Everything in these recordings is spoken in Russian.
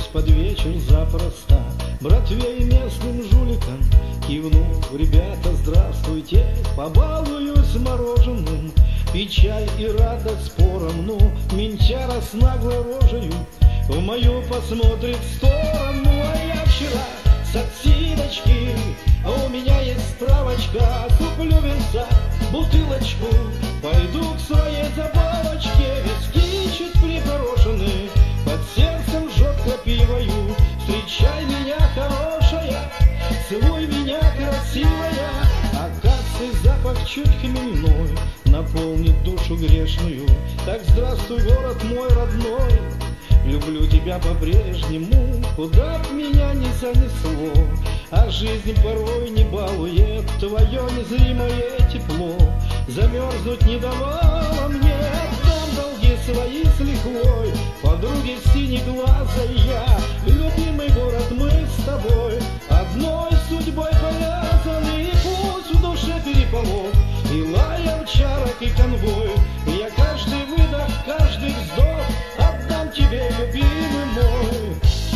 Явлюсь под вечер запросто братве и местным жуликам, кивнув: ребята, здравствуйте, побалуюсь мороженым. Печаль и радость поровну, ментяра с наглой рожею в мою посмотрит сторону. А я вчера с отсидочки, а у меня есть справочка. Куплю винца, бутылочку, пойду к своей забавочке. Виски чуть припорошены, под сердцем жжет пивою. Встречай меня, хорошая, целуй меня, красивая. Акации запах чуть хмельной наполнит душу грешную. Так здравствуй, город мой родной, люблю тебя по-прежнему. Куда б меня не занесло, а жизнь порой не балует. Твое незримое тепло замерзнуть не давало мне. Отдам долги свои с лихвой подруге синеглазой я. Любимый город, мы с тобой одной судьбой повязаны. И пусть в душе переполох и лай овчарок и конвой, я каждый выдох, каждый вздох отдам тебе, любимый мой.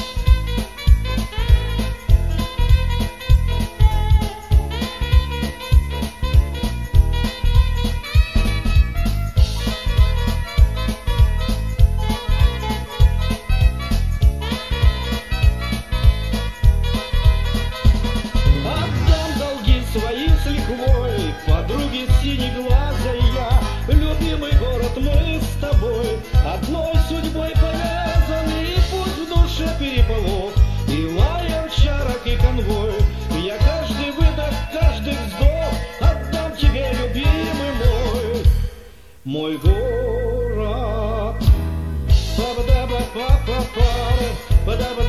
Свои с лихвой подруги синеглазой я. Любимый город, мы с тобой одной судьбой повязаны. И пусть в душе переполох и лай овчарок и конвой, я каждый выдох, каждый вздох отдам тебе, любимый мой. Мой город, па-ба-да-ба-па-па-па, па-да-ба.